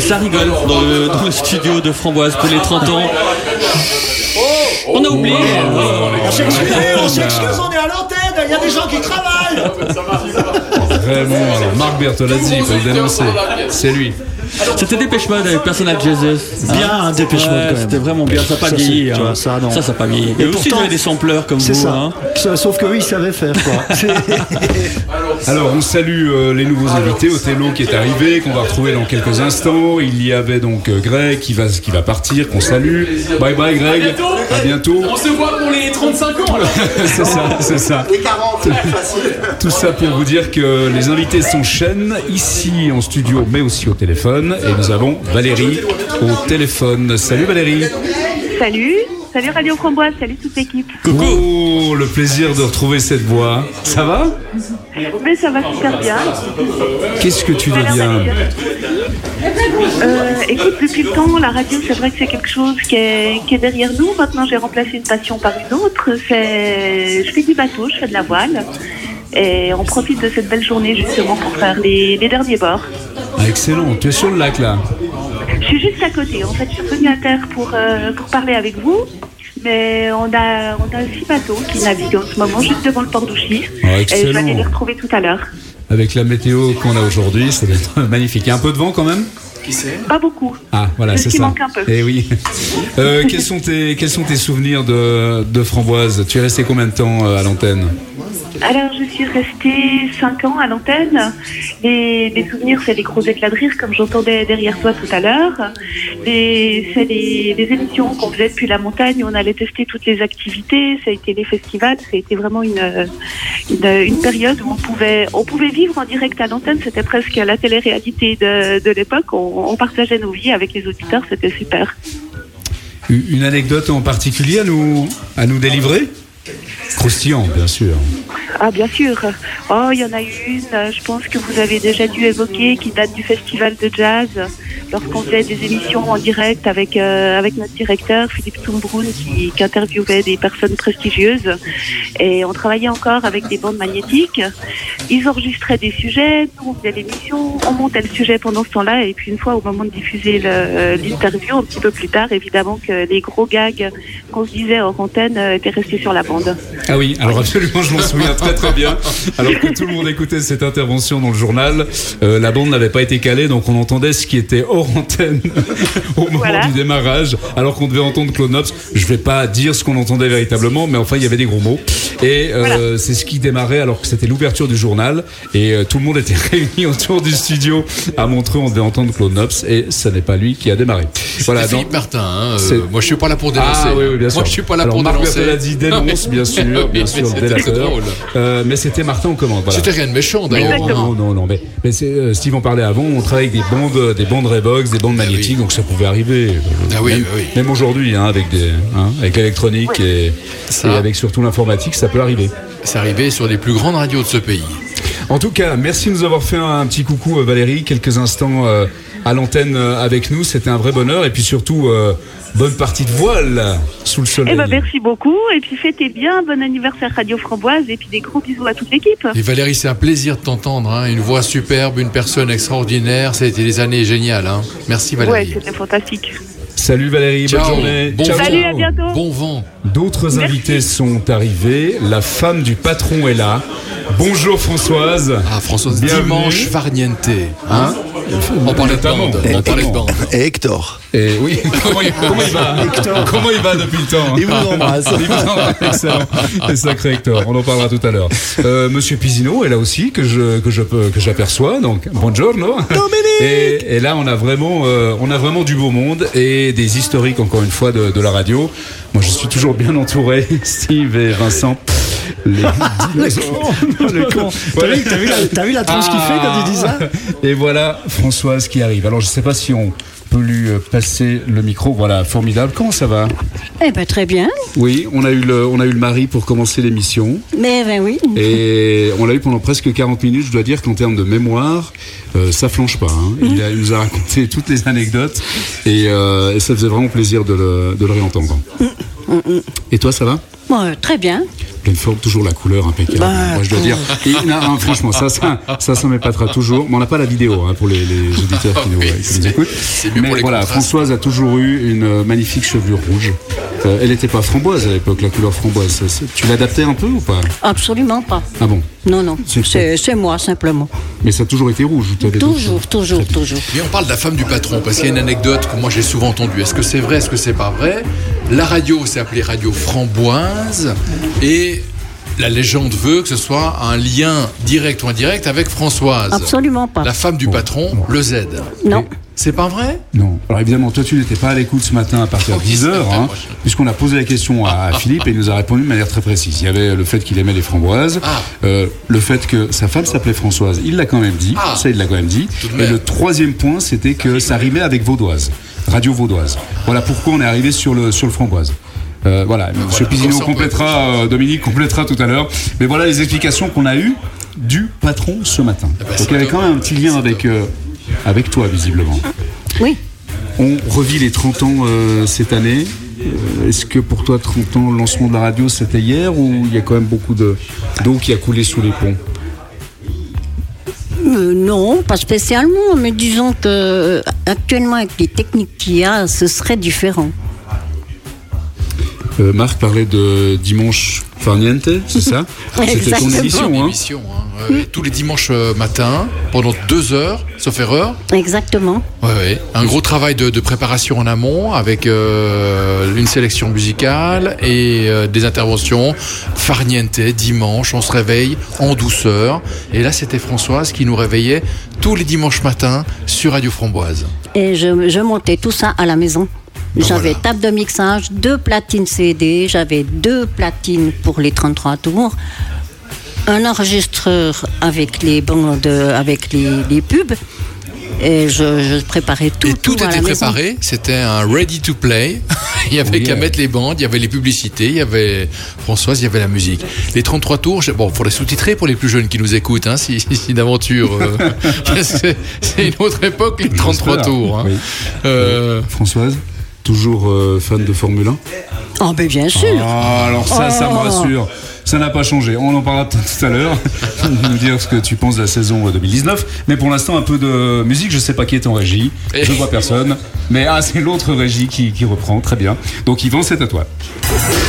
ça rigole dans le studio de Framboise pour les 30 ans. On a oublié. On s'excuse, on est à l'antenne, il y a des gens qui travaillent. Vraiment, alors Marc Bertolazzi, il faut le dénoncer. C'est lui. C'était Dépêche Mode avec Personal Jesus. Bien, Dépêche Mode quand même. C'était vraiment bien, ça n'a pas vieilli. Tu vois, ça, non. Ça n'a pas vieilli. Et aussi, j'avais des sampleurs comme c'est vous. ça. Hein. Sauf que oui, ils savaient faire quoi. Alors, on salue les nouveaux invités. Othello qui est arrivé, qu'on va retrouver dans quelques instants. Il y avait donc Greg qui va partir, qu'on salue. Bye bye Greg. À bientôt. On se voit pour les 35 ans là. C'est ça. Les 40, facile. Tout ça pour vous dire que les invités s'enchaînent ici en studio, mais aussi au téléphone. Et nous avons Valérie au téléphone. Salut Valérie. Salut Radio Framboise, salut toute l'équipe. Coucou. Oh, le plaisir de retrouver cette voix. Ça va? Mais ça va super bien. Qu'est-ce que tu deviens? Écoute, depuis le temps, la radio, c'est vrai que c'est quelque chose qui est derrière nous. Maintenant, j'ai remplacé une passion par une autre. Je fais du bateau, je fais de la voile. Et on profite de cette belle journée justement pour faire les derniers bords. Ah, excellent, tu es sur le lac là. Je suis juste à côté. En fait, je suis venue à terre pour parler avec vous. Mais on a 6 bateaux qui naviguent en ce moment juste devant le port d'Ouchy. Ah, et je vais aller les excellent. retrouver tout à l'heure. Avec la météo qu'on a aujourd'hui, ça va être magnifique. Il y a un peu de vent quand même? Pas beaucoup. Ah, voilà, c'est Ce qui ça. manque un peu. Eh oui. Quels sont tes souvenirs de Framboise? Tu es resté combien de temps à l'antenne? Alors, je suis restée 5 ans à l'antenne. Les souvenirs, c'est les gros éclats de rire, comme j'entendais derrière toi tout à l'heure. C'est les émissions qu'on faisait depuis la montagne, où on allait tester toutes les activités. Ça a été les festivals. Ça a été vraiment une période où on pouvait vivre en direct à l'antenne. C'était presque la télé-réalité de l'époque. On partageait nos vies avec les auditeurs. C'était super. Une anecdote en particulier à nous délivrer? Croustillant, bien sûr. Ah, bien sûr. Oh, il y en a une, je pense que vous avez déjà dû évoquer, qui date du festival de jazz, lorsqu'on faisait des émissions en direct avec notre directeur, Philippe Toumbrun, qui interviewait des personnes prestigieuses. Et on travaillait encore avec des bandes magnétiques. Ils enregistraient des sujets, nous on faisait l'émission, on montait le sujet pendant ce temps-là, et puis une fois, au moment de diffuser l'interview, un petit peu plus tard, évidemment que les gros gags qu'on se disait hors antenne étaient restés sur la bande. Ah oui, alors absolument, je m'en souviens très très bien. Alors que tout le monde écoutait cette intervention dans le journal, la bande n'avait pas été calée, donc on entendait ce qui était hors antenne au moment du démarrage, alors qu'on devait entendre Claude Nobs. Je vais pas dire ce qu'on entendait véritablement, mais enfin il y avait des gros mots. Et c'est ce qui démarrait alors que c'était l'ouverture du journal, et tout le monde était réuni autour du studio à Montreux. On devait entendre Claude Nobs, et ce n'est pas lui qui a démarré. Voilà, Philippe Martin. Moi je suis pas là pour dénoncer. Ah oui, bien sûr. Moi je suis pas là alors, pour Marc dénoncer. Marc Bertolazzi dénonce, bien sûr, le délateur. Mais c'était Martin aux commandes. Voilà. C'était rien de méchant d'ailleurs. Non. Mais c'est, Steve en parlait avant. On travaille avec des bandes Revox, des bandes magnétiques, donc ça pouvait arriver. Même aujourd'hui, avec l'électronique et avec surtout l'informatique, ça peut arriver. C'est arrivé sur les plus grandes radios de ce pays. En tout cas, merci de nous avoir fait un petit coucou, Valérie, quelques instants à l'antenne avec nous. C'était un vrai bonheur, et puis surtout bonne partie de voile sous le soleil. Merci beaucoup, et puis fêtez bien, bon anniversaire Radio Framboise, et puis des gros bisous à toute l'équipe. Et Valérie, c'est un plaisir de t'entendre, une voix superbe, une personne extraordinaire, ça a été des années géniales. Merci Valérie. Ouais, c'était fantastique. Salut Valérie, bonne journée. Salut, à bientôt. Bon vent. D'autres invités sont arrivés. La femme du patron est là. Bonjour Françoise. Ah, Françoise, bienvenue. Dimanche Farniente. On parlait de bande. Et Hector. Et oui, comment il va Hector. Comment il va depuis le temps? Il vous embrasse. Excellent. Le sacré Hector, on en parlera tout à l'heure. Monsieur Pisino est là aussi, que j'aperçois. Donc, buongiorno. Et là, on a vraiment du beau monde et des historiques, encore une fois, de la radio. Moi, je suis toujours bien entouré, Steve et Vincent. Le con. T'as vu la tronche qu'il fait quand il dit ça? Et voilà Françoise qui arrive. Alors je sais pas si on peut lui passer le micro. Voilà, formidable. Comment ça va? Eh ben très bien. Oui, on a eu le mari pour commencer l'émission. Mais ben oui. Et on l'a eu pendant presque 40 minutes. Je dois dire qu'en termes de mémoire, ça flanche pas. Il nous a raconté toutes les anecdotes et ça faisait vraiment plaisir de le réentendre. Et toi, ça va? Bon, très bien. pleine forme, toujours la couleur impeccable. Moi, je dois dire. Et, non, franchement, ça m'épatera toujours. Mais on n'a pas la vidéo pour les auditeurs qui nous écoutent. Mais voilà, Françoise a toujours eu une magnifique chevelure rouge. Elle n'était pas framboise à l'époque, la couleur framboise. Tu l'adaptais un peu ou pas? Absolument pas. Ah bon? Non. C'est moi, simplement. Mais ça a toujours été rouge? Toujours. Mais on parle de la femme du patron, parce qu'il y a une anecdote que moi j'ai souvent entendue. Est-ce que c'est vrai, est-ce que c'est pas vrai? La radio s'est appelée Radio Framboise, et la légende veut que ce soit un lien direct ou indirect avec Françoise. Absolument pas. La femme du patron, le Z. Non. C'est pas vrai? Non. Alors évidemment, toi tu n'étais pas à l'écoute ce matin à partir de 10h, puisqu'on a posé la question à Philippe et il nous a répondu de manière très précise. Il y avait le fait qu'il aimait les framboises, le fait que sa femme s'appelait Françoise, il l'a quand même dit, il l'a quand même dit. Et le troisième point, c'était que ça rimait avec Vaudoise, Radio Vaudoise. Voilà pourquoi on est arrivé sur le framboise. Voilà, M. Pizzino complétera, Dominique complétera tout à l'heure. Mais voilà les explications qu'on a eues du patron ce matin. Donc il y avait quand même un petit lien avec toi, visiblement. Oui. On revit les 30 ans cette année. Est-ce que pour toi, 30 ans, le lancement de la radio, c'était hier ou il y a quand même beaucoup d'eau qui a coulé sous les ponts? Non, pas spécialement, mais disons que actuellement, avec les techniques qu'il y a, ce serait différent. Marc parlait de Dimanche Farniente, c'est ça? C'était ton émission, tous les dimanches matins, pendant 2 heures, sauf erreur. Exactement. Ouais. Un gros travail de préparation en amont, avec une sélection musicale et des interventions. Farniente, dimanche, on se réveille en douceur. Et là, c'était Françoise qui nous réveillait tous les dimanches matins sur Radio Framboise. Et je montais tout ça à la maison. J'avais table de mixage, 2 platines CD, j'avais 2 platines pour les 33 tours, un enregistreur avec les bandes, avec les pubs, et je préparais tout. Et tout à était la préparé, maison. c'était un ready to play. Il y avait qu'à mettre les bandes, il y avait les publicités, il y avait Françoise, il y avait la musique. Les 33 tours, pour les sous-titrer pour les plus jeunes qui nous écoutent, si d'aventure. C'est une autre époque, les 33 tours. Oui. Françoise, toujours fan de Formule 1? Oh, ben bien sûr. Alors ça me rassure. Ça n'a pas changé. On en parlera peut-être tout à l'heure. Nous dire ce que tu penses de la saison 2019. Mais pour l'instant, un peu de musique. Je ne sais pas qui est en régie. Je ne vois personne. Mais c'est l'autre régie qui reprend. Très bien. Donc Yvan, c'est à toi.